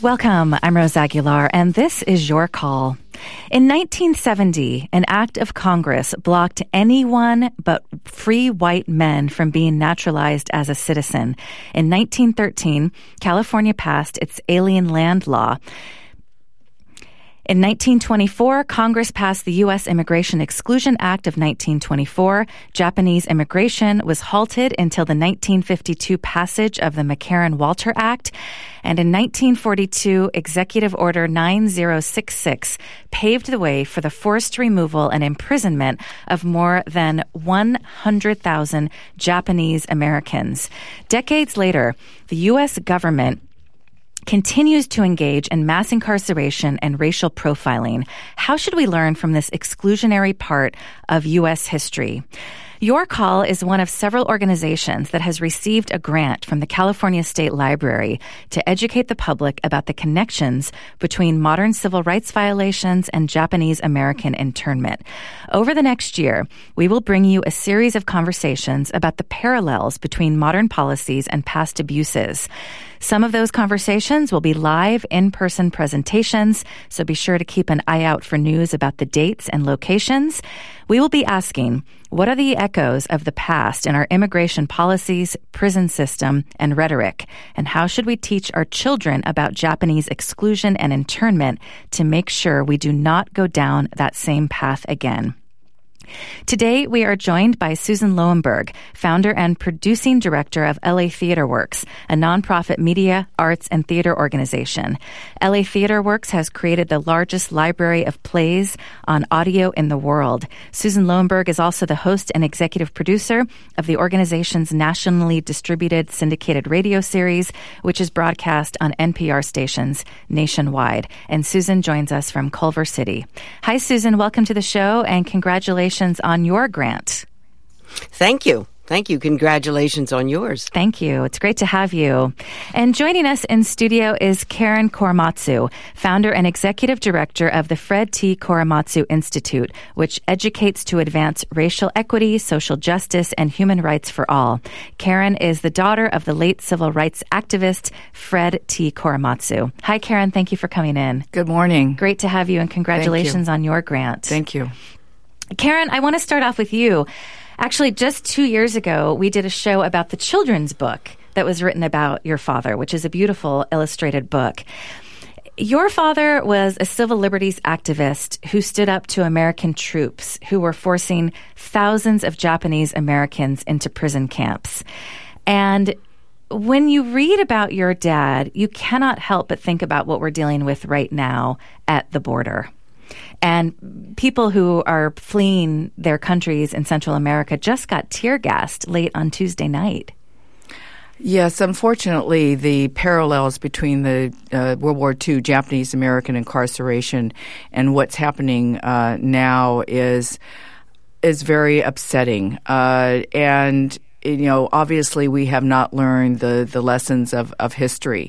Welcome, I'm Rose Aguilar, and this is Your Call. In 1970, an act of Congress blocked anyone but free white men from being naturalized as a citizen. In 1913, California passed its Alien Land Law. In 1924, Congress passed the U.S. Immigration Exclusion Act of 1924. Japanese immigration was halted until the 1952 passage of the McCarran-Walter Act. And in 1942, Executive Order 9066 paved the way for the forced removal and imprisonment of more than 100,000 Japanese Americans. Decades later, the U.S. government continues to engage in mass incarceration and racial profiling. How should we learn from this exclusionary part of U.S. history? Your Call is one of several organizations that has received a grant from the California State Library to educate the public about the connections between modern civil rights violations and Japanese American internment. Over the next year, we will bring you a series of conversations about the parallels between modern policies and past abuses. Some of those conversations will be live in-person presentations, so be sure to keep an eye out for news about the dates and locations. We will be asking, what are the echoes of the past in our immigration policies, prison system, and rhetoric? And how should we teach our children about Japanese exclusion and internment to make sure we do not go down that same path again? Today, we are joined by Susan Lowenberg, founder and producing director of LA Theater Works, a nonprofit media, arts, and theater organization. LA Theater Works has created the largest library of plays on audio in the world. Susan Lowenberg is also the host and executive producer of the organization's nationally distributed syndicated radio series, which is broadcast on NPR stations nationwide. And Susan joins us from Culver City. Hi, Susan. Welcome to the show, and congratulations on your grant. Thank you. Thank you. Congratulations on yours. Thank you. It's great to have you. And joining us in studio is Karen Korematsu, founder and executive director of the Fred T. Korematsu Institute, which educates to advance racial equity, social justice, and human rights for all. Karen is the daughter of the late civil rights activist Fred T. Korematsu. Hi, Karen. Thank you for coming in. Good morning. Great to have you, and congratulations on your grant. Thank you. Karen, I want to start off with you. Actually, just 2 years ago, we did a show about the children's book that was written about your father, which is a beautiful illustrated book. Your father was a civil liberties activist who stood up to American troops who were forcing thousands of Japanese Americans into prison camps. And when you read about your dad, you cannot help but think about what we're dealing with right now at the border. And people who are fleeing their countries in Central America just got tear gassed late on Tuesday night. Yes, unfortunately, the parallels between the World War II Japanese American incarceration and what's happening now is very upsetting. And obviously, we have not learned the lessons of history.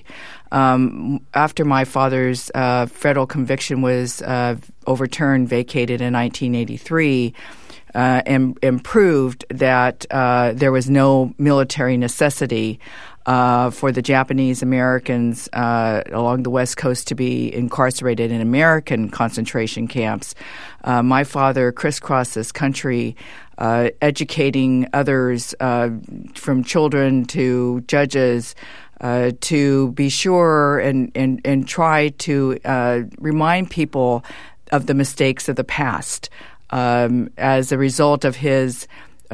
After my father's federal conviction was overturned, vacated in 1983, and proved that there was no military necessity for the Japanese Americans along the West Coast to be incarcerated in American concentration camps, my father crisscrossed this country educating others from children to judges to be sure and try to remind people of the mistakes of the past. As a result of his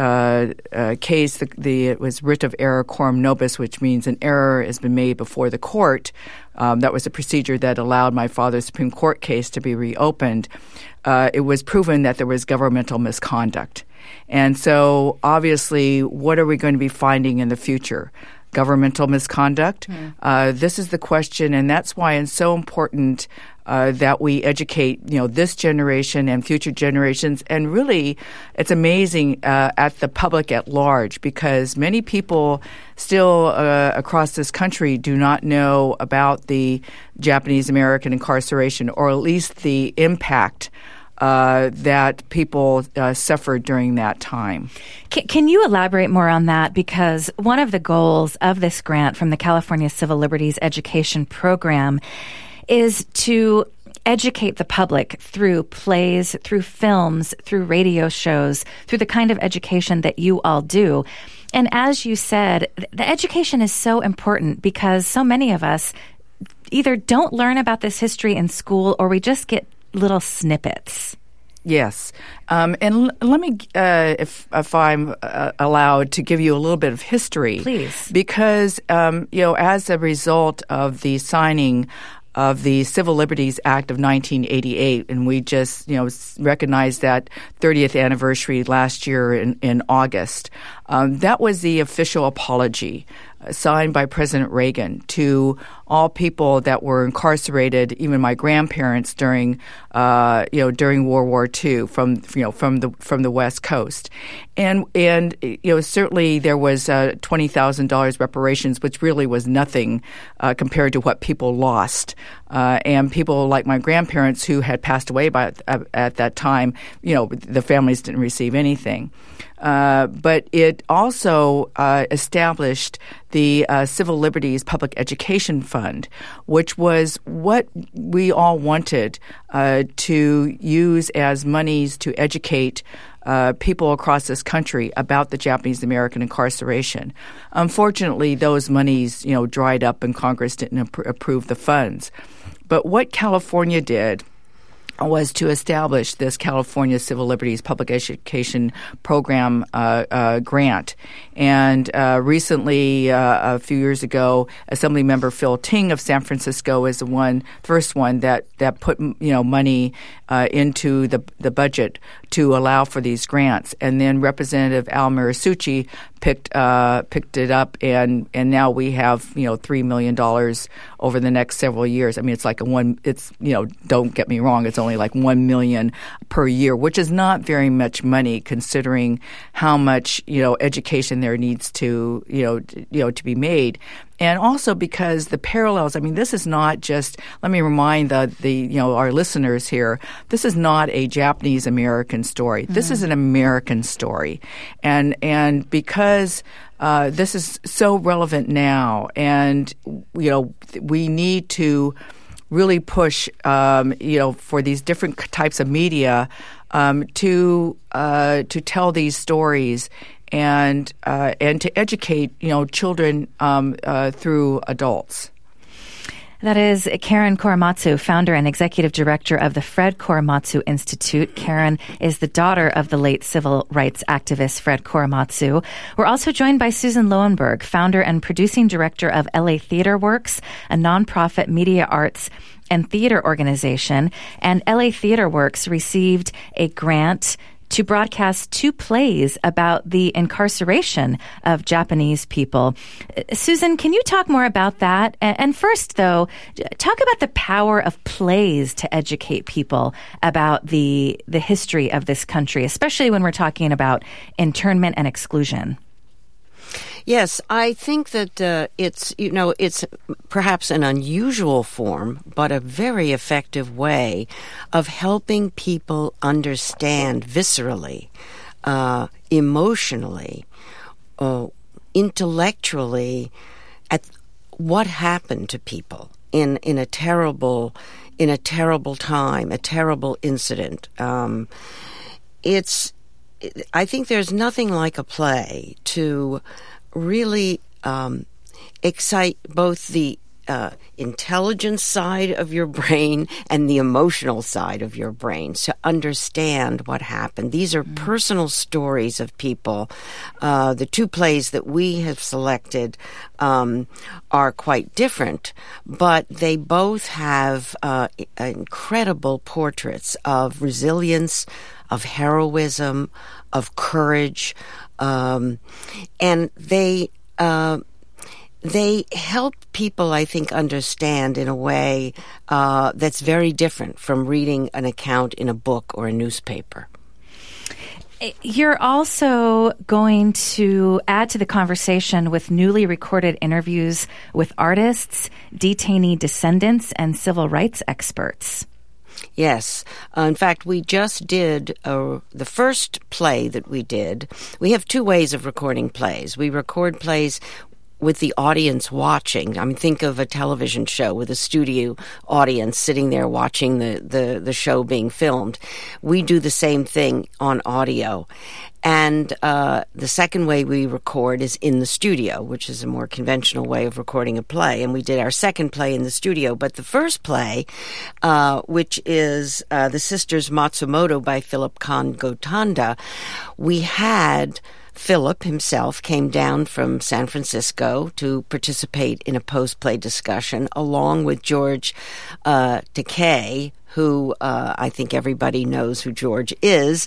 case, it was writ of error coram nobis, which means an error has been made before the court. That was a procedure that allowed my father's Supreme Court case to be reopened. It was proven that there was governmental misconduct. And so, obviously, what are we going to be finding in the future? Governmental misconduct? This is the question, and that's why it's so important that we educate, this generation and future generations. And really, it's amazing at the public at large, because many people still across this country do not know about the Japanese American incarceration, or at least the impact that people suffered during that time. Can you elaborate more on that? Because one of the goals of this grant from the California Civil Liberties Education Program is to educate the public through plays, through films, through radio shows, through the kind of education that you all do. And as you said, the education is so important because so many of us either don't learn about this history in school or we just get little snippets. Yes. And let me, if I'm allowed to give you a little bit of history. Please. Because, as a result of the signing of the Civil Liberties Act of 1988, and we just, recognized that 30th anniversary last year in August. That was the official apology signed by President Reagan to all people that were incarcerated, even my grandparents during World War II from the West Coast, and certainly there was $20,000 reparations, which really was nothing compared to what people lost, and people like my grandparents who had passed away at that time, the families didn't receive anything. But it also established the Civil Liberties Public Education Fund, which was what we all wanted to use as monies to educate people across this country about the Japanese American incarceration. Unfortunately, those monies, dried up and Congress didn't approve the funds. But what California did was to establish this California Civil Liberties Public Education Program grant. And recently, a few years ago, Assemblymember Phil Ting of San Francisco is the first one that put money into the budget to allow for these grants. And then Representative Al Marisucci picked it up, and now we have $3 million over the next several years. I mean, it's like don't get me wrong, it's only like $1 million per year, which is not very much money considering how much education there needs to to be made. And also because the parallels, this is not just, let me remind our listeners here, this is not a Japanese American story. Mm-hmm. This is an American story. And because this is so relevant now, and we need to really push for these different types of media to tell these stories and to educate children through adults. That is Karen Korematsu, founder and executive director of the Fred Korematsu Institute. Karen is the daughter of the late civil rights activist Fred Korematsu. We're also joined by Susan Lowenberg, founder and producing director of LA Theater Works, a nonprofit media arts and theater organization. And LA Theater Works received a grant to broadcast 2 plays about the incarceration of Japanese people. Susan, can you talk more about that? And first, though, talk about the power of plays to educate people about the history of this country, especially when we're talking about internment and exclusion. Yes, I think that it's perhaps an unusual form, but a very effective way of helping people understand viscerally, emotionally, intellectually, at what happened to people in a terrible time, a terrible incident. I think there's nothing like a play to really excite both the intelligence side of your brain and the emotional side of your brain to understand what happened. These are personal stories of people. The 2 plays that we have selected are quite different, but they both have incredible portraits of resilience, of heroism, of courage, and they help people, I think, understand in a way that's very different from reading an account in a book or a newspaper. You're also going to add to the conversation with newly recorded interviews with artists, detainee descendants, and civil rights experts. Yes. In fact, we just did the first play that we did. We have two ways of recording plays. We record plays with the audience watching. I mean, think of a television show with a studio audience sitting there watching the show being filmed. We do the same thing on audio. And the second way we record is in the studio, which is a more conventional way of recording a play. And we did our second play in the studio. But the first play, which is The Sisters Matsumoto by Philip Kahn Gotanda, we had Philip himself came down from San Francisco to participate in a post-play discussion, along with George Takei, who I think everybody knows who George is,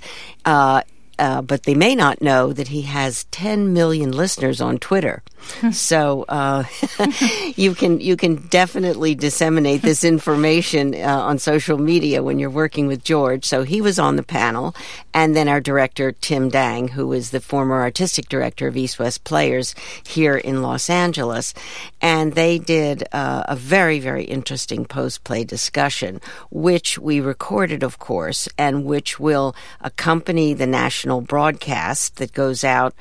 but they may not know that he has 10 million listeners on Twitter. So you can definitely disseminate this information on social media when you're working with George. So he was on the panel, and then our director Tim Dang, who is the former artistic director of East West Players here in Los Angeles, and they did a very, very interesting post-play discussion, which we recorded, of course, and which will accompany the national broadcast that goes out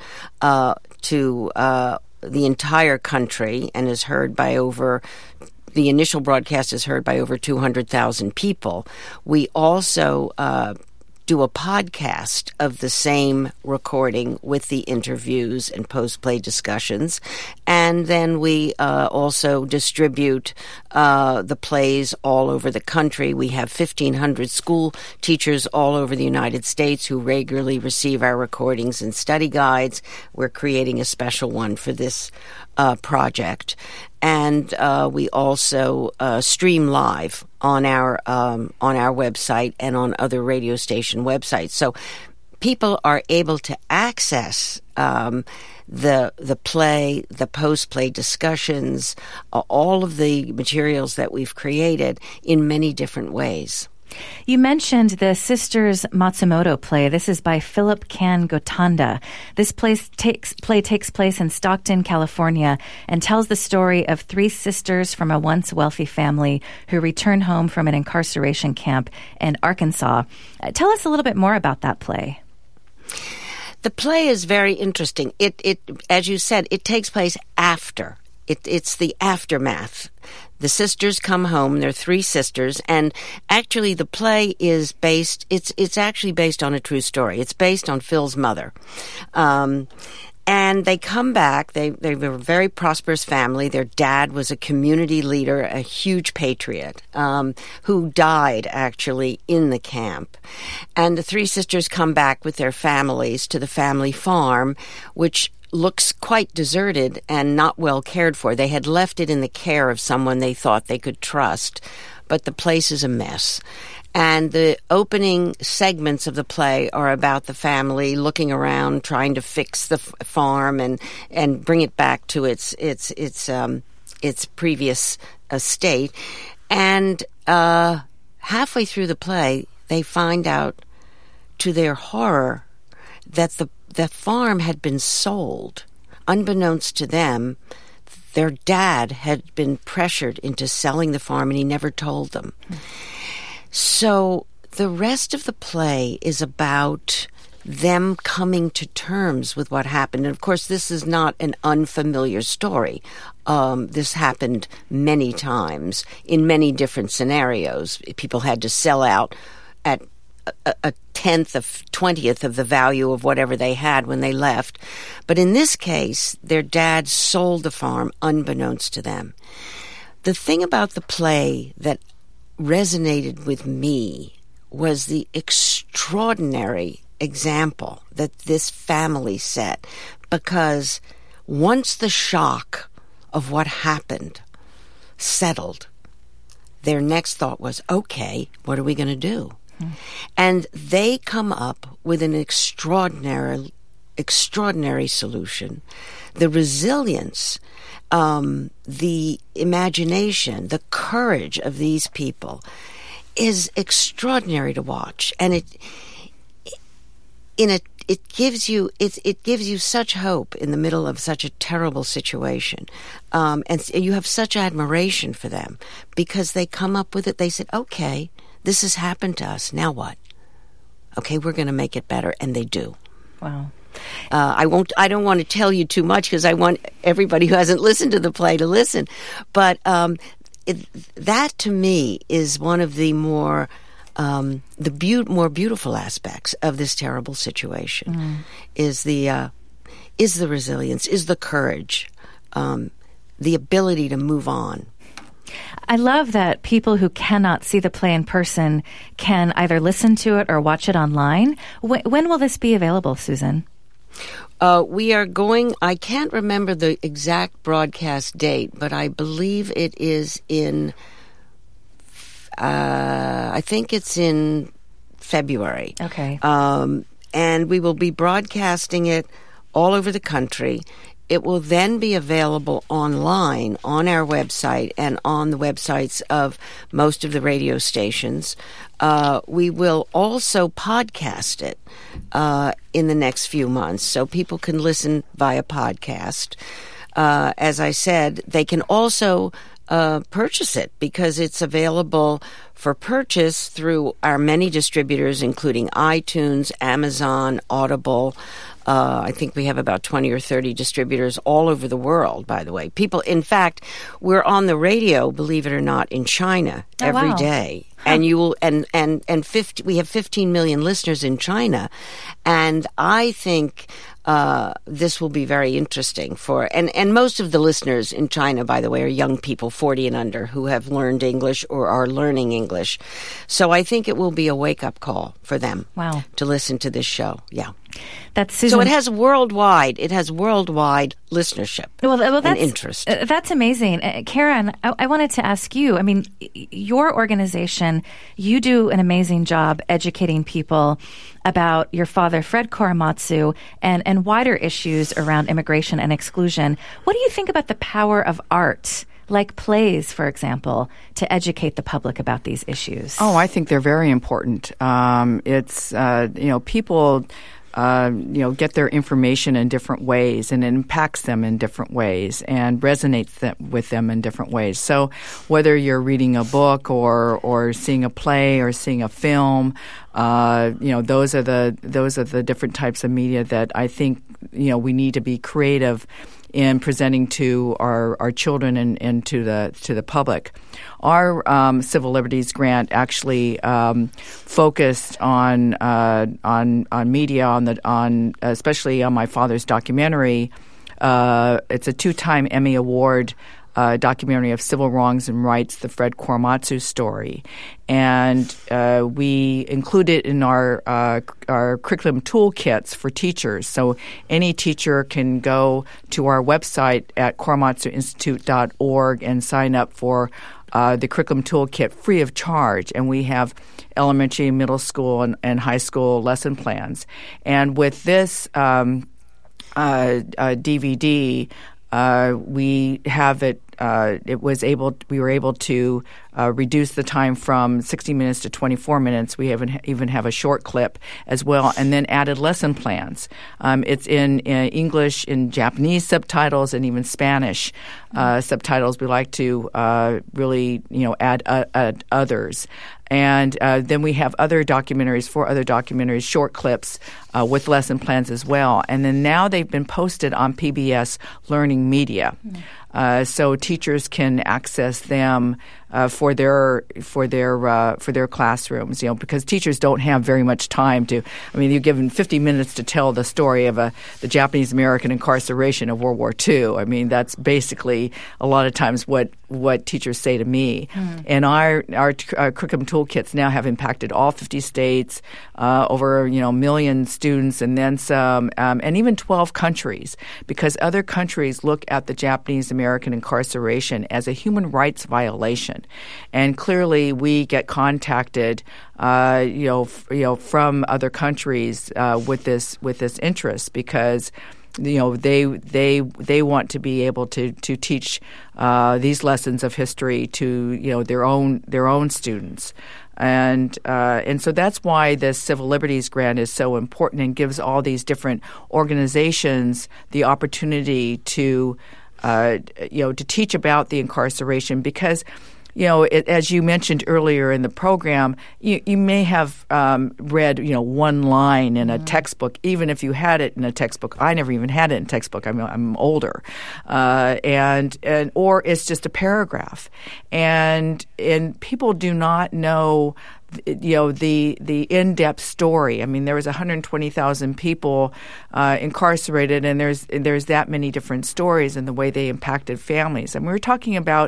to the entire country and is heard by the initial broadcast is heard by over 200,000 people. We also do a podcast of the same recording with the interviews and post-play discussions. And then we also distribute the plays all over the country. We have 1,500 school teachers all over the United States who regularly receive our recordings and study guides. We're creating a special one for this project. And we also stream live on our website and on other radio station websites. So people are able to access the play, the post-play discussions, all of the materials that we've created in many different ways. You mentioned the Sisters Matsumoto play. This is by Philip Kahn Gotanda. This play takes place in Stockton, California, and tells the story of three sisters from a once wealthy family who return home from an incarceration camp in Arkansas. Tell us a little bit more about that play. The play is very interesting. It as you said, it takes place after. It's the aftermath. The sisters come home. There are three sisters, and actually the play is based. It's actually based on a true story. It's based on Phil's mother, and they come back. They were a very prosperous family. Their dad was a community leader, a huge patriot, who died actually in the camp. And the three sisters come back with their families to the family farm, which looks quite deserted and not well cared for. They had left it in the care of someone they thought they could trust, but the place is a mess. And the opening segments of the play are about the family looking around, trying to fix the farm and bring it back to its previous state. And halfway through the play, they find out, to their horror, that the farm had been sold. Unbeknownst to them, their dad had been pressured into selling the farm, and he never told them. So the rest of the play is about them coming to terms with what happened. And of course, this is not an unfamiliar story. This happened many times in many different scenarios. People had to sell out at a 20th of the value of whatever they had when they left. But in this case, their dad sold the farm unbeknownst to them. The thing about the play that resonated with me was the extraordinary example that this family set, because once the shock of what happened settled, their next thought was, okay, what are we going to do? And they come up with an extraordinary solution. The resilience, the imagination, the courage of these people is extraordinary to watch, and it gives you such hope in the middle of such a terrible situation, and you have such admiration for them because they come up with it. They said, okay, this has happened to us. Now what? Okay, we're going to make it better, and they do. Wow. I don't want to tell you too much because I want everybody who hasn't listened to the play to listen. But that to me is one of the more beautiful aspects of this terrible situation. Is the resilience, is the courage, the ability to move on. I love that people who cannot see the play in person can either listen to it or watch it online. When will this be available, Susan? We are going, I can't remember the exact broadcast date, but I believe it is in, I think it's in February. Okay. And we will be broadcasting it all over the country. It will then be available online on our website and on the websites of most of the radio stations. We will also podcast it in the next few months, so people can listen via podcast. As I said, they can also purchase it because it's available for purchase through our many distributors, including iTunes, Amazon, Audible. I think we have about 20 or 30 distributors all over the world, by the way. People, in fact, we're on the radio, believe it or not, in China every day. And you will, we have 15 million listeners in China. And I think this will be very interesting and most of the listeners in China, by the way, are young people 40 and under who have learned English or are learning English. So I think it will be a wake-up call for them to listen to this show. Yeah. That's Susan. So it has worldwide listenership and interest. That's amazing. Karen, I wanted to ask you, I mean, your organization, you do an amazing job educating people about your father, Fred Korematsu, and wider issues around immigration and exclusion. What do you think about the power of art, like plays, for example, to educate the public about these issues? Oh, I think they're very important. People get their information in different ways, and it impacts them in different ways and resonates with them in different ways. So whether you're reading a book or seeing a play or seeing a film, those are the different types of media that I think we need to be creative in presenting to our children and to the public. Our civil liberties grant actually focused on media, especially on my father's documentary. It's a 2-time Emmy Award documentary of civil wrongs and rights, the Fred Korematsu story. And we include it in our curriculum toolkits for teachers. So any teacher can go to our website at korematsuinstitute.org and sign up for the curriculum toolkit free of charge. And we have elementary, middle school, and high school lesson plans. And with this DVD, we have it. We were able to reduce the time from 60 minutes to 24 minutes. We even have a short clip as well, and then added lesson plans. It's in English, in Japanese subtitles, and even Spanish subtitles. We like to really, add others. And then we have four other documentaries, short clips with lesson plans as well. And then now they've been posted on PBS Learning Media. So teachers can access them for their classrooms, because teachers don't have very much time to. I mean, you're given 50 minutes to tell the story of the Japanese American incarceration of World War II. I mean, that's basically a lot of times what teachers say to me. And our curriculum toolkits now have impacted all 50 states, over 1 million students, and then some, and even 12 countries, because other countries look at the Japanese American incarceration as a human rights violation. And clearly, we get contacted, from other countries with this interest, because they want to be able to teach these lessons of history to their own students. And so that's why this Civil Liberties Grant is so important and gives all these different organizations the opportunity to teach about the incarceration, because as you mentioned earlier in the program, you may have read, one line in a textbook, even if you had it in a textbook. I never even had it in a textbook. I'm older, and or it's just a paragraph, and people do not know the in-depth story. I mean, there was 120,000 people incarcerated, and there's that many different stories and the way they impacted families. And we were talking about,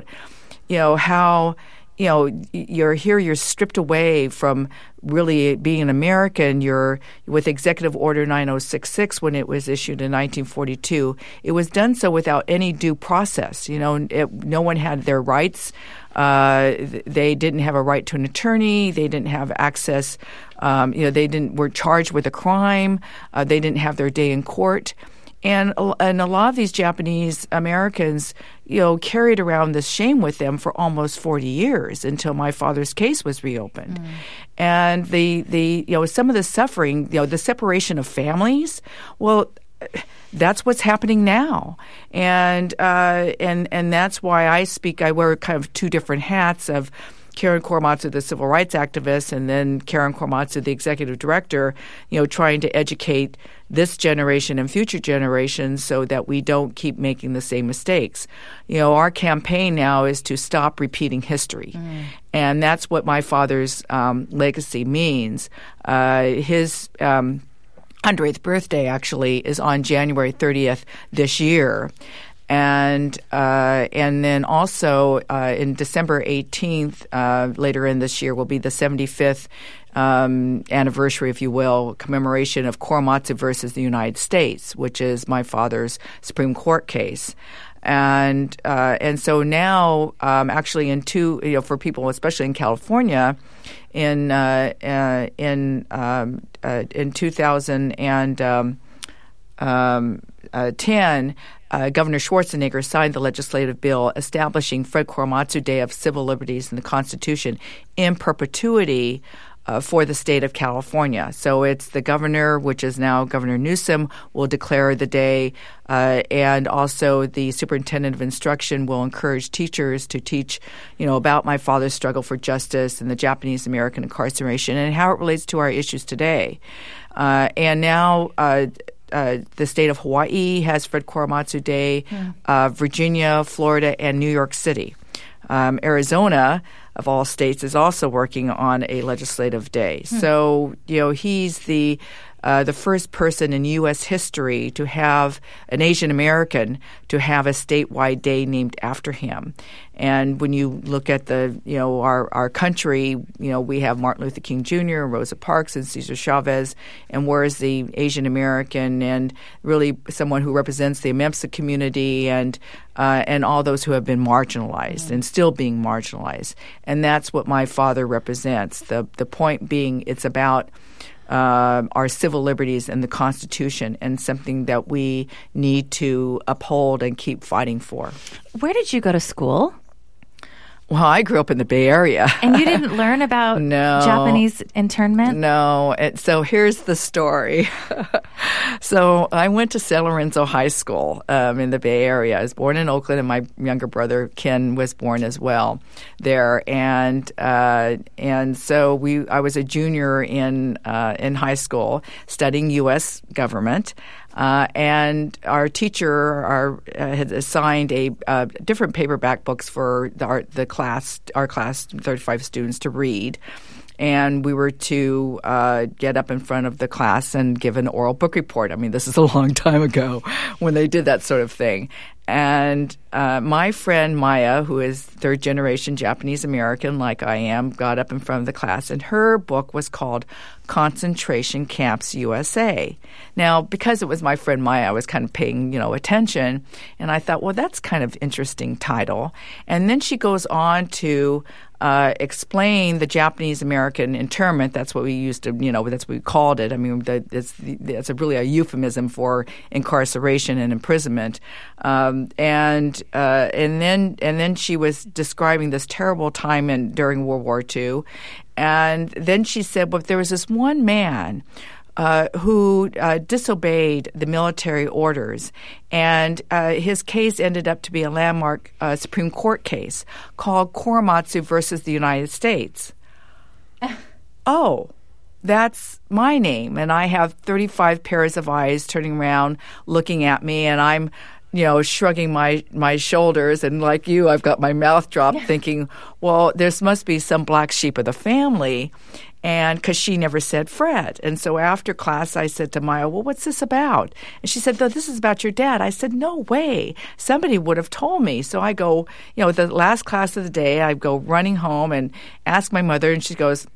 how you're stripped away from really being an American. You're with Executive Order 9066 when it was issued in 1942. It was done so without any due process. No one had their rights. They didn't have a right to an attorney. They didn't have access. They were charged with a crime. They didn't have their day in court. And a lot of these Japanese Americans, carried around this shame with them for almost 40 years until my father's case was reopened. And some of the suffering, the separation of families, well, that's what's happening now, and that's why I wear kind of two different hats of Karen Korematsu, the civil rights activist, and then Karen Korematsu, the executive director, trying to educate this generation and future generations so that we don't keep making the same mistakes. Our campaign now is to stop repeating history. And that's what my father's legacy means. His 100th birthday actually is on January 30th this year. And then also in December 18th, later in this year, will be the 75th anniversary, if you will, commemoration of Korematsu versus the United States, which is my father's Supreme Court case. And so now, actually, for people, especially in California, in 2010. Governor Schwarzenegger signed the legislative bill establishing Fred Korematsu Day of Civil Liberties in the Constitution in perpetuity for the state of California. So it's the governor, which is now Governor Newsom, will declare the day, and also the superintendent of instruction will encourage teachers to teach, about my father's struggle for justice and the Japanese American incarceration and how it relates to our issues today. And now the state of Hawaii has Fred Korematsu Day, Virginia, Florida, and New York City. Arizona, of all states, is also working on a legislative day. So, he's the first person in U.S. history to have an Asian American to have a statewide day named after him. And when you look at our country, we have Martin Luther King Jr., Rosa Parks, and Cesar Chavez. And where's the Asian American and really someone who represents the MEMSA community and all those who have been marginalized and still being marginalized? And that's what my father represents. The point being, it's about our civil liberties and the Constitution, and something that we need to uphold and keep fighting for. Where did you go to school? Well, I grew up in the Bay Area. And you didn't learn about Japanese internment? No. So here's the story. So I went to San Lorenzo High School in the Bay Area. I was born in Oakland, and my younger brother Ken was born as well there. And so I was a junior in high school studying U.S. government. And our teacher had assigned a different paperback books for our class, 35 students, to read. And we were to get up in front of the class and give an oral book report. I mean, this is a long time ago when they did that sort of thing. And my friend Maya, who is third-generation Japanese American like I am, got up in front of the class, and her book was called Concentration Camps USA. Now, because it was my friend Maya, I was kind of paying, attention, and I thought, well, that's kind of interesting title. And then she goes on to explain the Japanese American internment. That's what we used to, that's what we called it. I mean, that's really a euphemism for incarceration and imprisonment. And then she was describing this terrible time during World War II. And then she said, well, there was this one man who disobeyed the military orders. And his case ended up to be a landmark Supreme Court case called Korematsu versus the United States. Oh, that's my name. And I have 35 pairs of eyes turning around, looking at me, and I'm shrugging my shoulders, and like you, I've got my mouth dropped thinking, well, there must be some black sheep of the family, and because she never said Fred. And so after class, I said to Maya, well, what's this about? And she said, no, this is about your dad. I said, no way. Somebody would have told me. So I go, the last class of the day, I go running home and ask my mother, and she goes,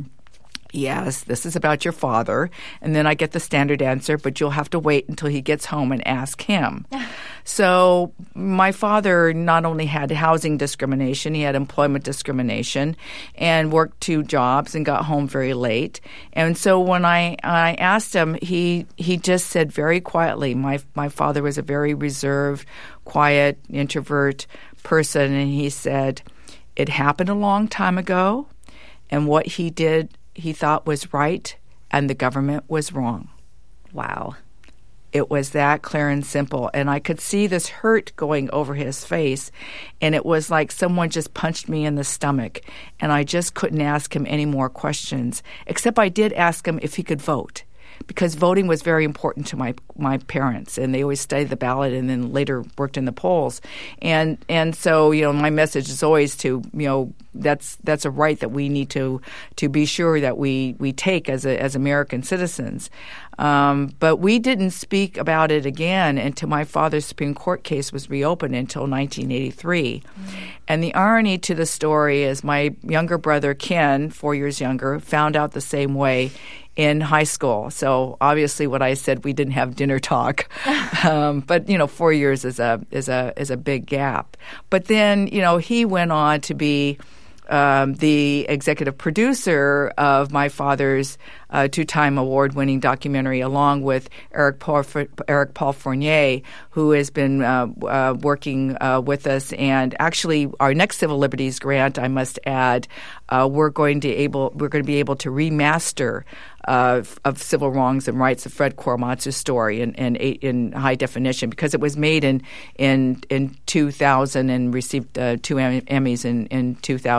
yes, this is about your father. And then I get the standard answer, but you'll have to wait until he gets home and ask him. So my father not only had housing discrimination, he had employment discrimination, and worked 2 jobs and got home very late. And so when I asked him, he just said very quietly, my father was a very reserved, quiet, introvert person, and he said, it happened a long time ago, and what he did he thought was right, and the government was wrong. Wow. It was that clear and simple. And I could see this hurt going over his face, and it was like someone just punched me in the stomach, and I just couldn't ask him any more questions, except I did ask him if he could vote, because voting was very important to my parents, and they always studied the ballot and then later worked in the polls. And so, my message is always to, that's a right that we need to be sure that we take as American citizens. But we didn't speak about it again until my father's Supreme Court case was reopened until 1983. Mm-hmm. And the irony to the story is my younger brother, Ken, 4 years younger, found out the same way in high school. So obviously what I said, we didn't have dinner talk. But 4 years is a big gap. But then, he went on to be the executive producer of my father's 2-time award-winning documentary, along with Eric Paul Fournier, who has been working with us. And actually, our next Civil Liberties grant, I must add, we're going to be able to remaster of Civil Wrongs and Rights, of Fred Korematsu's story in high definition, because it was made in 2000 and received 2 Emmys in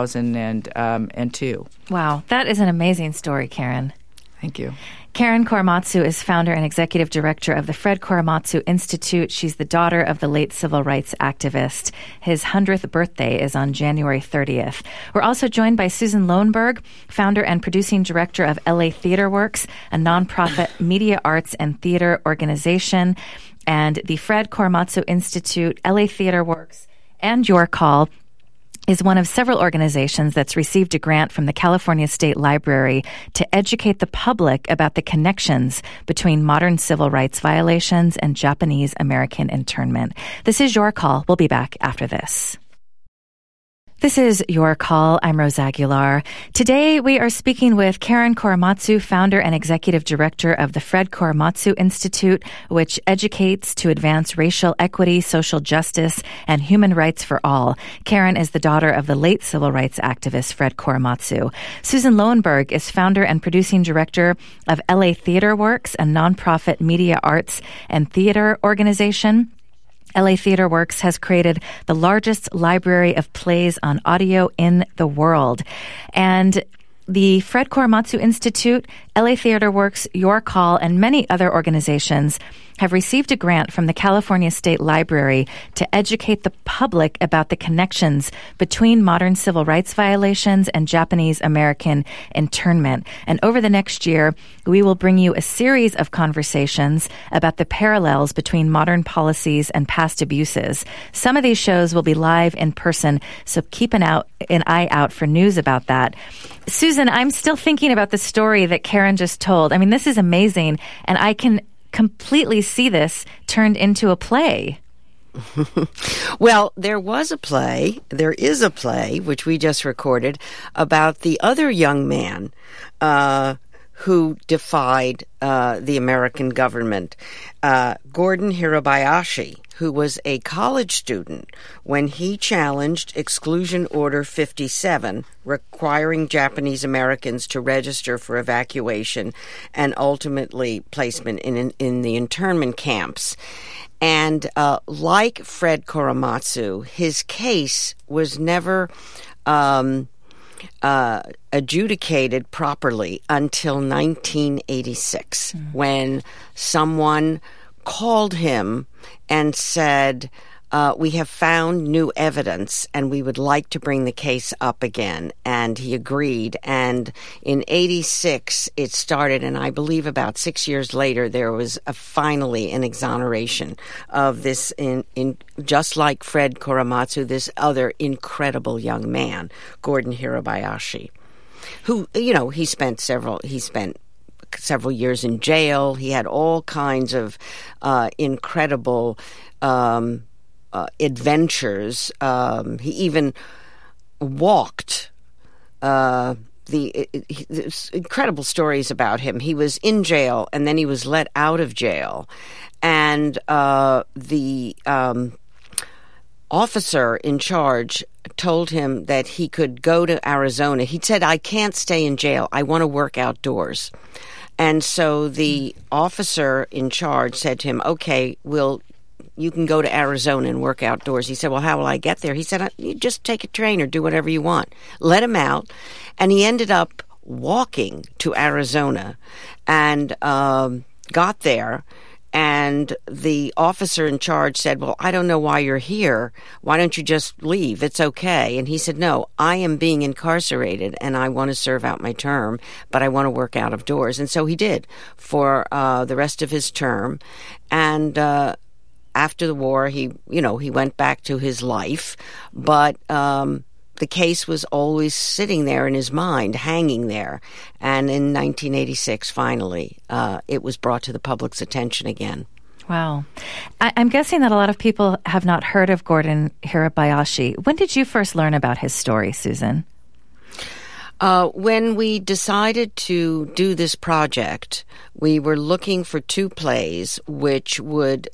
2002. Wow, that is an amazing story, Karen. Thank you. Karen Korematsu is founder and executive director of the Fred Korematsu Institute. She's the daughter of the late civil rights activist. His 100th birthday is on January 30th. We're also joined by Susan Lohenberg, founder and producing director of LA Theater Works, a nonprofit media arts and theater organization, and the Fred Korematsu Institute, LA Theater Works, and Your Call is one of several organizations that's received a grant from the California State Library to educate the public about the connections between modern civil rights violations and Japanese American internment. This is Your Call. We'll be back after this. This is Your Call. I'm Rose Aguilar. Today, we are speaking with Karen Korematsu, founder and executive director of the Fred Korematsu Institute, which educates to advance racial equity, social justice, and human rights for all. Karen is the daughter of the late civil rights activist Fred Korematsu. Susan Lohenberg is founder and producing director of LA Theater Works, a nonprofit media arts and theater organization. LA Theater Works has created the largest library of plays on audio in the world. And the Fred Korematsu Institute, LA Theater Works, Your Call, and many other organizations have received a grant from the California State Library to educate the public about the connections between modern civil rights violations and Japanese American internment. And over the next year, we will bring you a series of conversations about the parallels between modern policies and past abuses. Some of these shows will be live in person, so keep an eye out for news about that. Susan, I'm still thinking about the story that Karen just told. I mean, this is amazing, and I can completely see this turned into a play. Well, there is a play, which we just recorded, about the other young man who defied the American government. Gordon Hirabayashi, who was a college student when he challenged Exclusion Order 57, requiring Japanese Americans to register for evacuation and ultimately placement in the internment camps. And like Fred Korematsu, his case was never adjudicated properly until 1986, when someone called him and said, we have found new evidence and we would like to bring the case up again. And he agreed. And in 86, it started. And I believe about 6 years later, there was finally an exoneration of this, in just like Fred Korematsu, this other incredible young man, Gordon Hirabayashi, who, he spent several years in jail. He had all kinds of incredible adventures. He even walked. There's incredible stories about him. He was in jail, and then he was let out of jail. And the officer in charge told him that he could go to Arizona. He said, I can't stay in jail. I want to work outdoors. And so the officer in charge said to him, okay, you can go to Arizona and work outdoors. He said, well, how will I get there? He said, you just take a train or do whatever you want. Let him out. And he ended up walking to Arizona and got there. And the officer in charge said, well, I don't know why you're here. Why don't you just leave? It's okay. And he said, no, I am being incarcerated and I want to serve out my term, but I want to work out of doors. And so he did for the rest of his term. And after the war, he went back to his life. But the case was always sitting there in his mind, hanging there. And in 1986, finally, it was brought to the public's attention again. Wow. I'm guessing that a lot of people have not heard of Gordon Hirabayashi. When did you first learn about his story, Susan? When we decided to do this project, we were looking for two plays which would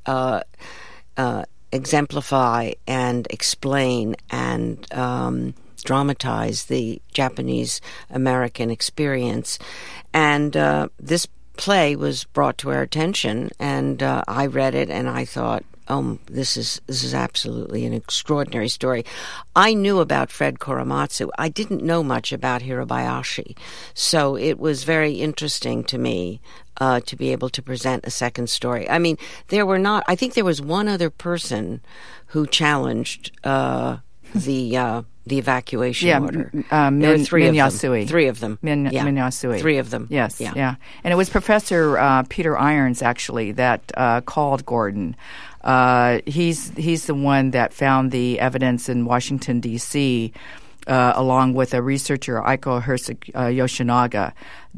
exemplify and explain and dramatize the Japanese-American experience. And this play was brought to our attention, and I read it, and I thought, this is absolutely an extraordinary story. I knew about Fred Korematsu. I didn't know much about Hirabayashi. So it was very interesting to me to be able to present a second story. I mean, I think there was one other person who challenged the evacuation order. There were three of them. Three of them. Minyasui. Three of them. Yes, yeah. And it was Professor Peter Irons, actually, that called Gordon. He's the one that found the evidence in Washington, D.C., along with a researcher, Aiko Yoshinaga,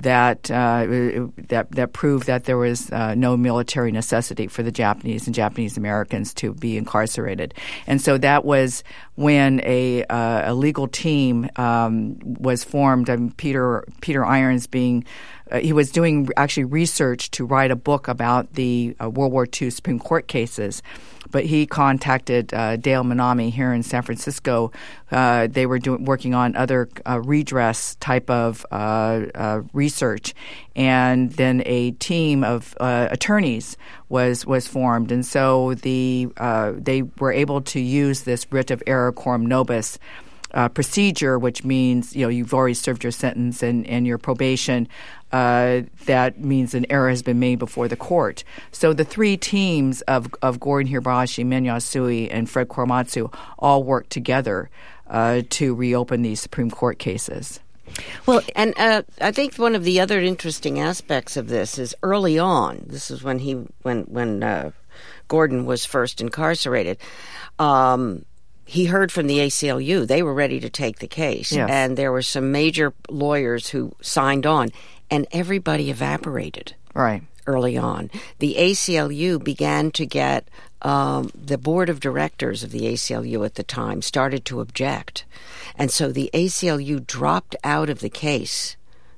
that proved that there was no military necessity for the Japanese and Japanese Americans to be incarcerated. And so that was when a legal team was formed. Peter Irons being he was doing actually research to write a book about the World War II Supreme Court cases. But he contacted Dale Minami here in San Francisco. They were working on other redress type of research, and then a team of attorneys was formed, and so they were able to use this writ of error coram nobis procedure, which means you've already served your sentence and your probation. That means an error has been made before the court. So the three teams of Gordon Hirabayashi, Minyasui, and Fred Korematsu all worked together to reopen these Supreme Court cases. Well, and I think one of the other interesting aspects of this is early on. This is when Gordon was first incarcerated. He heard from the ACLU. They were ready to take the case. Yes. And there were some major lawyers who signed on, and everybody evaporated early on. The ACLU began to get the board of directors of the ACLU at the time started to object. And so the ACLU dropped out of the case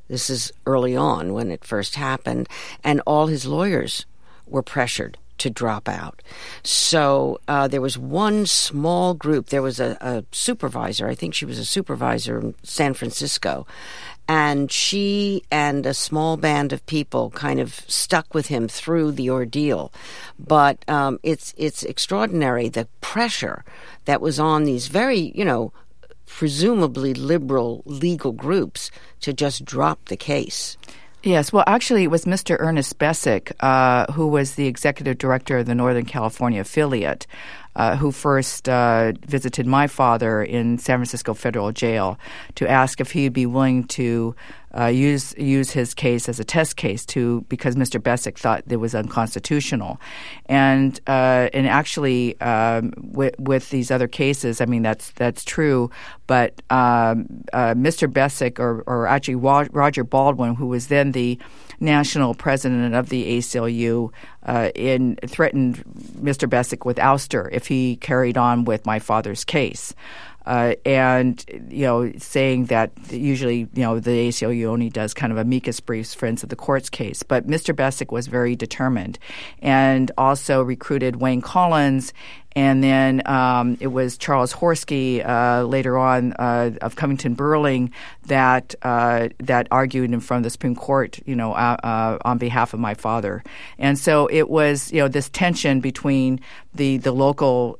This is early on when it first happened, and all his lawyers were pressured to drop out. So there was one small group. There was a supervisor. I think she was a supervisor in San Francisco. And she and a small band of people kind of stuck with him through the ordeal. But it's extraordinary, the pressure that was on these very, presumably liberal legal groups to just drop the case. Yes, well, actually, it was Mr. Ernest Bessick, who was the executive director of the Northern California affiliate, who first visited my father in San Francisco Federal Jail to ask if he'd be willing to use his case as a test case because Mr. Bessick thought it was unconstitutional, and actually with these other cases, I mean that's true, but Mr. Bessick or actually Roger Baldwin, who was then the national president of the ACLU, threatened Mr. Bessick with ouster if he carried on with my father's case. And saying that usually, the ACLU only does kind of amicus briefs, friends of the court's case. But Mr. Bessick was very determined and also recruited Wayne Collins. And then it was Charles Horsky later on of Covington Burling that argued in front of the Supreme Court, on behalf of my father. And so it was, this tension between the local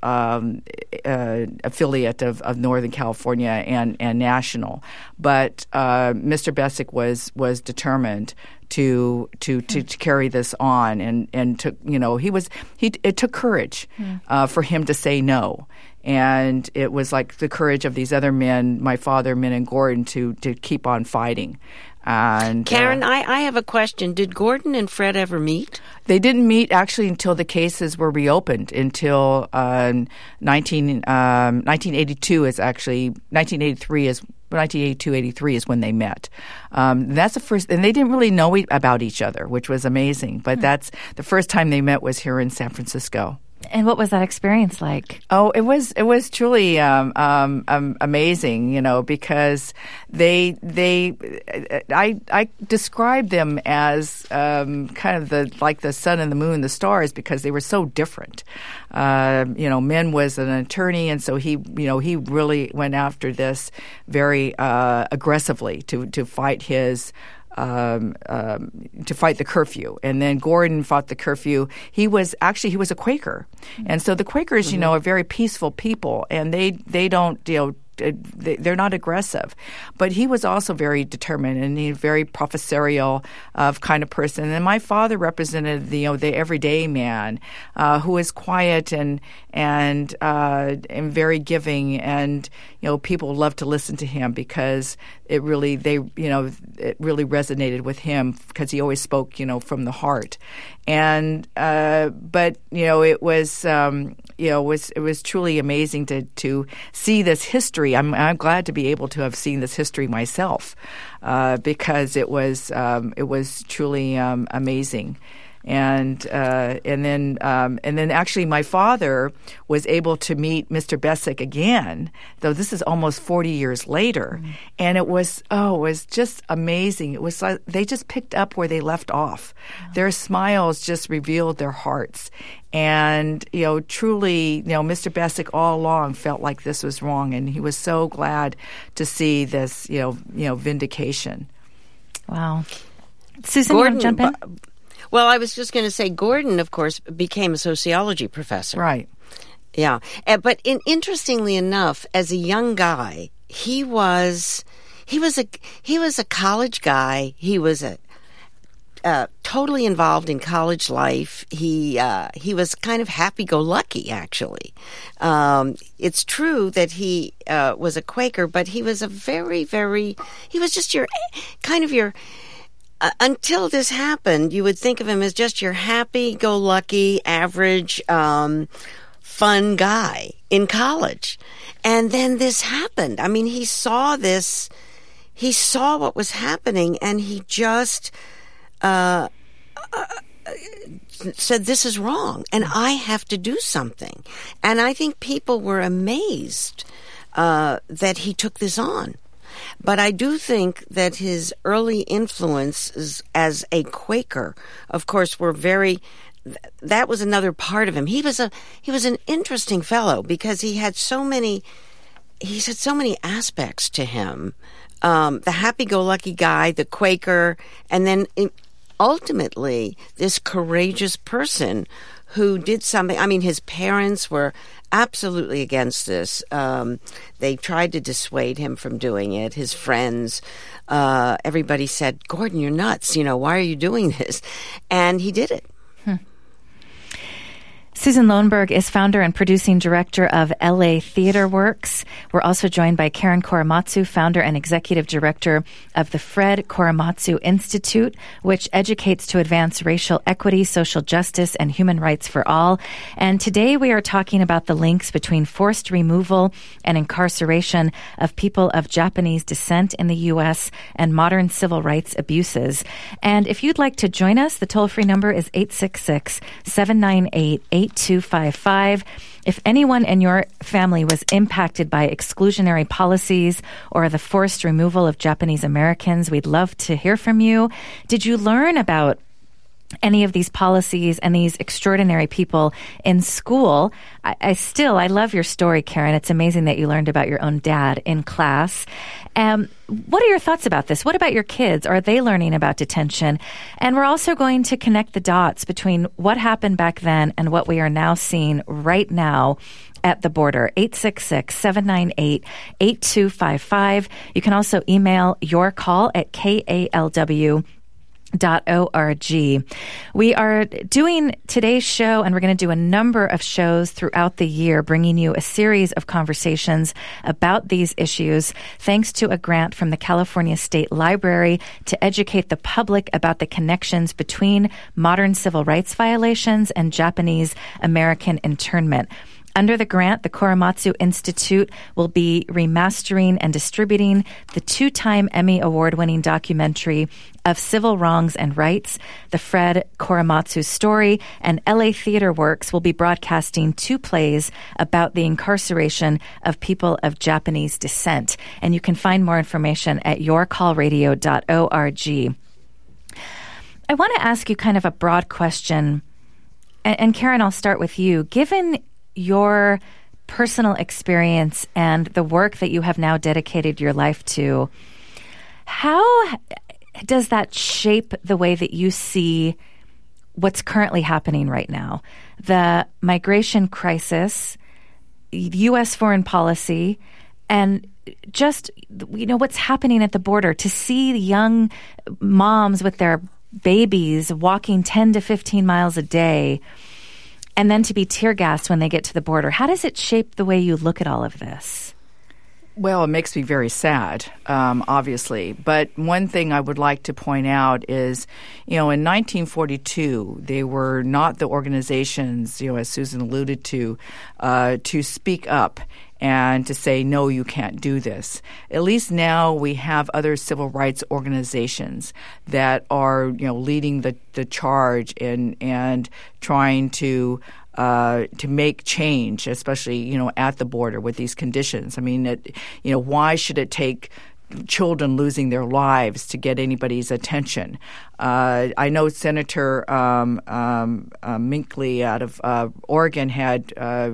affiliate of Northern California and national. But Mr. Bessick was determined to carry this on, and it took courage for him to say no. And it was like the courage of these other men, my father, Min and Gordon, to keep on fighting. And Karen, I have a question. Did Gordon and Fred ever meet? They didn't meet actually until the cases were reopened. Until 1982 is actually 1983 is. 1982-83 is when they met. That's the first, and they didn't really know about each other, which was amazing. But that's the first time they met was here in San Francisco. And what was that experience like? Oh, it was truly amazing, because I described them as kind of the sun and the moon, the stars, because they were so different. Min was an attorney, and so he really went after this very aggressively to fight his. To fight the curfew. And then Gordon fought the curfew. He was a Quaker. And so the Quakers, are very peaceful people, and they don't, they're not aggressive. But he was also very determined and he's very professorial kind of person. And my father represented the everyday man who is quiet and very giving, and people love to listen to him because it really resonated with him because he always spoke from the heart. And but it was truly amazing to see this history. I'm glad to be able to have seen this history myself because it was truly amazing. And then actually my father was able to meet Mr. Bessick again, though this is almost 40 years later. Mm-hmm. And it was just amazing. It was like they just picked up where they left off. Yeah. Their smiles just revealed their hearts. And, truly, Mr. Bessick all along felt like this was wrong. And he was so glad to see this, vindication. Wow. Susan, Gordon, you want to jump in? Well, I was just going to say Gordon, of course, became a sociology professor. Right. Yeah. But interestingly enough, as a young guy, he was a college guy. He was totally involved in college life. He was kind of happy-go-lucky, actually. It's true that he was a Quaker, but he was he was just your until this happened, you would think of him as just your happy-go-lucky, average, fun guy in college. And then this happened. I mean, he saw what was happening, and he just said, this is wrong, and I have to do something. And I think people were amazed that he took this on. But I do think that his early influences as a Quaker, of course, were very. That was another part of him. He was an interesting fellow because he had so many aspects to him. The happy-go-lucky guy, the Quaker, and then ultimately this courageous person who did something. I mean, his parents were absolutely against this. They tried to dissuade him from doing it. His friends, everybody said, "Gordon, you're nuts. Why are you doing this?" And he did it. Susan Lohnberg is founder and producing director of LA Theater Works. We're also joined by Karen Korematsu, founder and executive director of the Fred Korematsu Institute, which educates to advance racial equity, social justice, and human rights for all. And today we are talking about the links between forced removal and incarceration of people of Japanese descent in the U.S. and modern civil rights abuses. And if you'd like to join us, the toll-free number is 866-798-8255. If anyone in your family was impacted by exclusionary policies or the forced removal of Japanese Americans, we'd love to hear from you. Did you learn about any of these policies and these extraordinary people in school? I love your story, Karen. It's amazing that you learned about your own dad in class. What are your thoughts about this? What about your kids? Are they learning about detention? And we're also going to connect the dots between what happened back then and what we are now seeing right now at the border. 866-798-8255. You can also email your call at KALW.org. We are doing today's show, and we're going to do a number of shows throughout the year, bringing you a series of conversations about these issues, thanks to a grant from the California State Library to educate the public about the connections between modern civil rights violations and Japanese American internment. Under the grant, the Korematsu Institute will be remastering and distributing the 2-time Emmy Award-winning documentary of civil wrongs and rights, The Fred Korematsu Story, and LA Theater Works will be broadcasting 2 plays about the incarceration of people of Japanese descent. And you can find more information at yourcallradio.org. I want to ask you kind of a broad question. And Karen, I'll start with you. Given your personal experience and the work that you have now dedicated your life to, how does that shape the way that you see what's currently happening right now? The migration crisis, U.S. foreign policy, and just, what's happening at the border. To see the young moms with their babies walking 10 to 15 miles a day, and then to be tear gassed when they get to the border. How does it shape the way you look at all of this? Well, it makes me very sad, obviously. But one thing I would like to point out is, in 1942, they were not the organizations, as Susan alluded to speak up and to say, no, you can't do this. At least now we have other civil rights organizations that are, leading the charge and trying to make change, especially, at the border with these conditions. I mean, why should it take children losing their lives to get anybody's attention? I know Senator Minkley out of Oregon had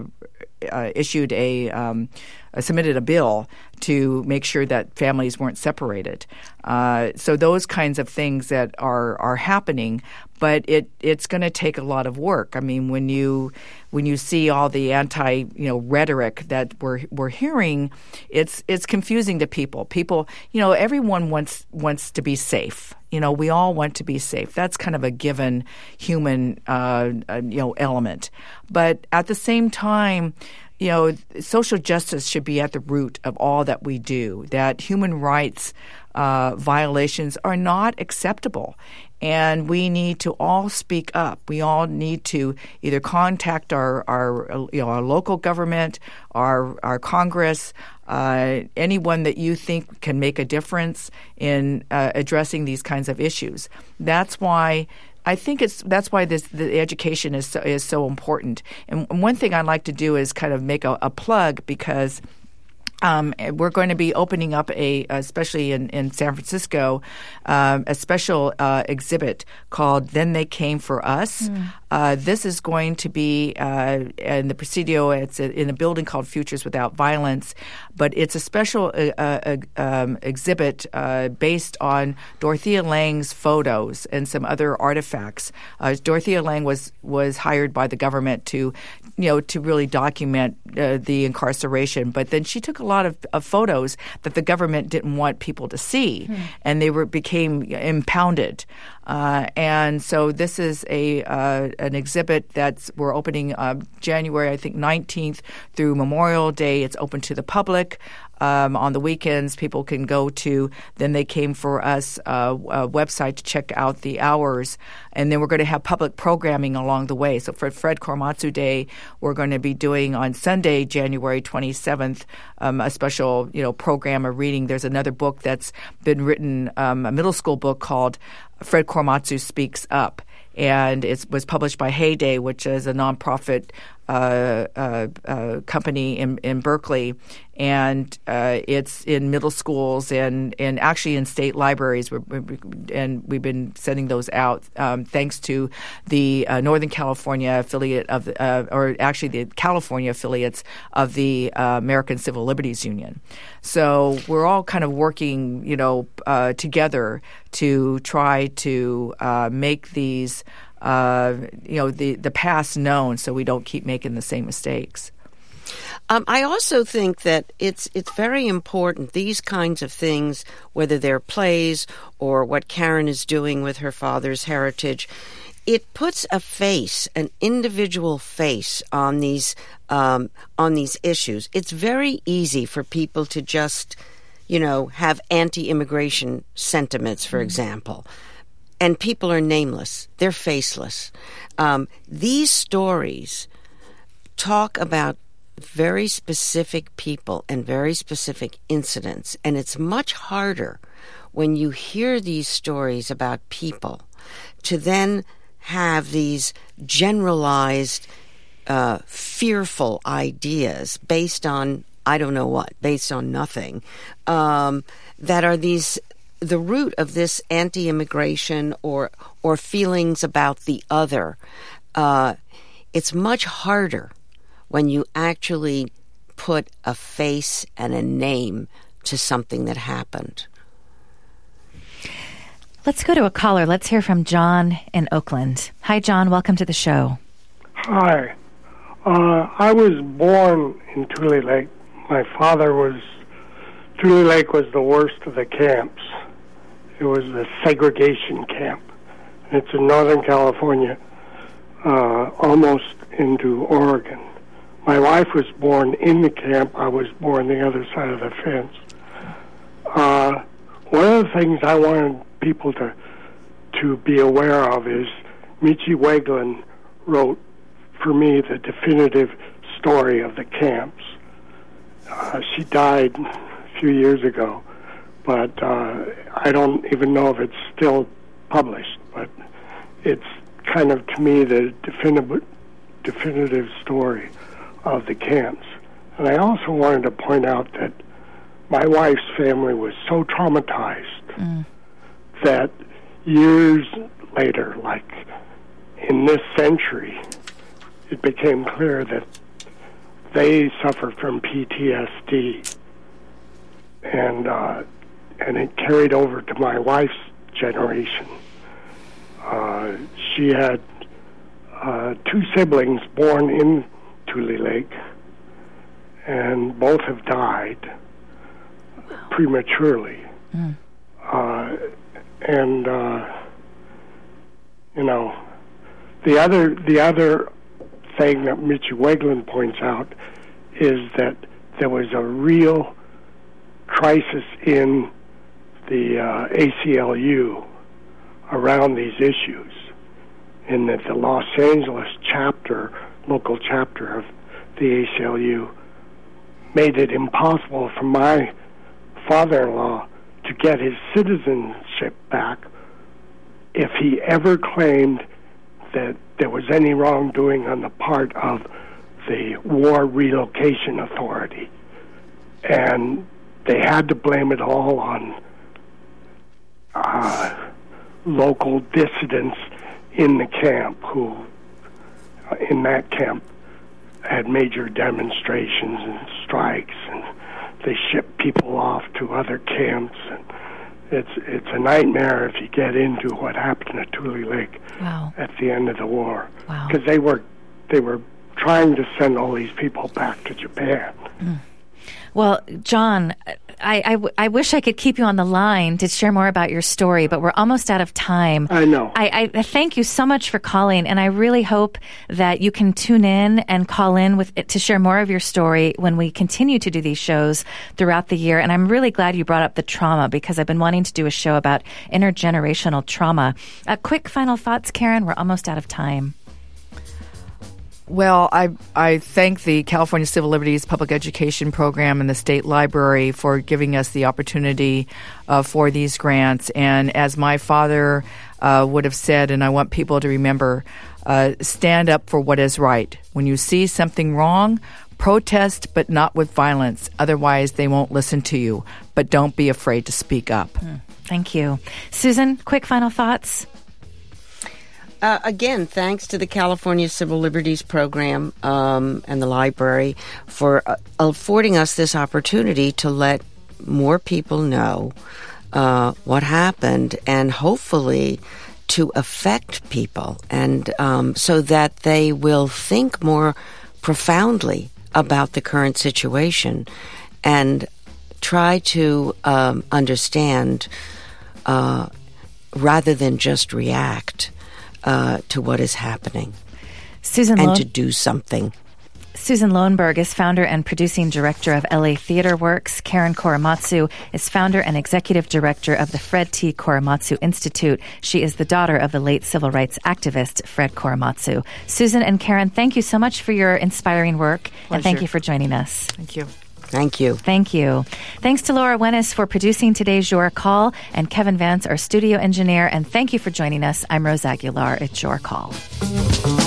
submitted a bill to make sure that families weren't separated. So those kinds of things that are happening, but it's going to take a lot of work. I mean, when you see all the anti rhetoric that we're hearing, it's confusing to people. People, everyone wants to be safe. We all want to be safe. That's kind of a given human element. But at the same time, social justice should be at the root of all that we do, that human rights violations are not acceptable. And we need to all speak up. We all need to either contact our local government, our Congress, anyone that you think can make a difference in addressing these kinds of issues. That's why I think that's why the education is so important. And one thing I'd like to do is kind of make a plug, because We're going to be opening up especially in San Francisco, a special exhibit called "Then They Came for Us." This is going to be in the Presidio. It's in a building called Futures Without Violence, but it's a special exhibit based on Dorothea Lange's photos and some other artifacts. Dorothea Lange was hired by the government to really document the incarceration, but then she took a lot of photos that the government didn't want people to see, and they became impounded. And so this is an exhibit we're opening January, I think, 19th through Memorial Day. It's open to the public. On the weekends, people can go to Then They Came for Us website to check out the hours. And then we're going to have public programming along the way. So for Fred Korematsu Day, we're going to be doing on Sunday, January 27th, a special program of reading. There's another book that's been written, a middle school book called Fred Korematsu Speaks Up. And it was published by Heyday, which is a nonprofit company in Berkeley, and it's in middle schools and actually in state libraries. And we've been sending those out thanks to the Northern California affiliate or actually the California affiliates of the American Civil Liberties Union. So we're all kind of working, together to try to make these. The past known, so we don't keep making the same mistakes. I also think that it's very important, these kinds of things, whether they're plays or what Karen is doing with her father's heritage, it puts a face, an individual face on these issues. It's very easy for people to just, have anti-immigration sentiments, for example. And people are nameless. They're faceless. These stories talk about very specific people and very specific incidents. And it's much harder when you hear these stories about people to then have these generalized, fearful ideas based on, I don't know what, based on nothing, that are the root of this anti-immigration or feelings about the other. It's much harder when you actually put a face and a name to something that happened. Let's go to a caller. Let's hear from John in Oakland. Hi, John. Welcome to the show. Hi. I was born in Tule Lake. Tule Lake was the worst of the camps. It was the segregation camp. It's in Northern California, almost into Oregon. My wife was born in the camp. I was born the other side of the fence. One of the things I wanted people to be aware of is Michi Weglin wrote, for me, the definitive story of the camps. She died a few years ago. But I don't even know if it's still published. But it's kind of, to me, the definitive story of the camps. And I also wanted to point out that my wife's family was so traumatized that years later, like in this century, it became clear that they suffered from PTSD. And it carried over to my wife's generation. She had two siblings born in Tule Lake, and both have died prematurely. The other thing that Michi Weglin points out is that there was a real crisis in the ACLU around these issues, in that the Los Angeles local chapter of the ACLU, made it impossible for my father-in-law to get his citizenship back if he ever claimed that there was any wrongdoing on the part of the War Relocation Authority. and they had to blame it all on local dissidents in the camp who, in that camp, had major demonstrations and strikes, and they shipped people off to other camps, and it's a nightmare if you get into what happened at Tule Lake at the end of the war, because they were trying to send all these people back to Japan. Well, John, I wish I could keep you on the line to share more about your story, but we're almost out of time. I know. I thank you so much for calling, and I really hope that you can tune in and call in to share more of your story when we continue to do these shows throughout the year. And I'm really glad you brought up the trauma, because I've been wanting to do a show about intergenerational trauma. Quick final thoughts, Karen. We're almost out of time. Well, I thank the California Civil Liberties Public Education Program and the State Library for giving us the opportunity for these grants. And as my father would have said, and I want people to remember, stand up for what is right. When you see something wrong, protest, but not with violence. Otherwise, they won't listen to you. But don't be afraid to speak up. Thank you. Susan, quick final thoughts? Again, thanks to the California Civil Liberties Program and the library for affording us this opportunity to let more people know what happened, and hopefully to affect people, and so that they will think more profoundly about the current situation and try to understand rather than just react to what is happening, to do something. Susan Lohenberg is founder and producing director of LA Theater Works. Karen Korematsu is founder and executive director of the Fred T. Korematsu Institute. She is the daughter of the late civil rights activist Fred Korematsu. Susan and Karen, thank you so much for your inspiring work. Pleasure. And thank you for joining us. Thank you. Thank you. Thank you. Thanks to Laura Wennis for producing today's Your Call, and Kevin Vance, our studio engineer. And thank you for joining us. I'm Rose Aguilar. It's Your Call.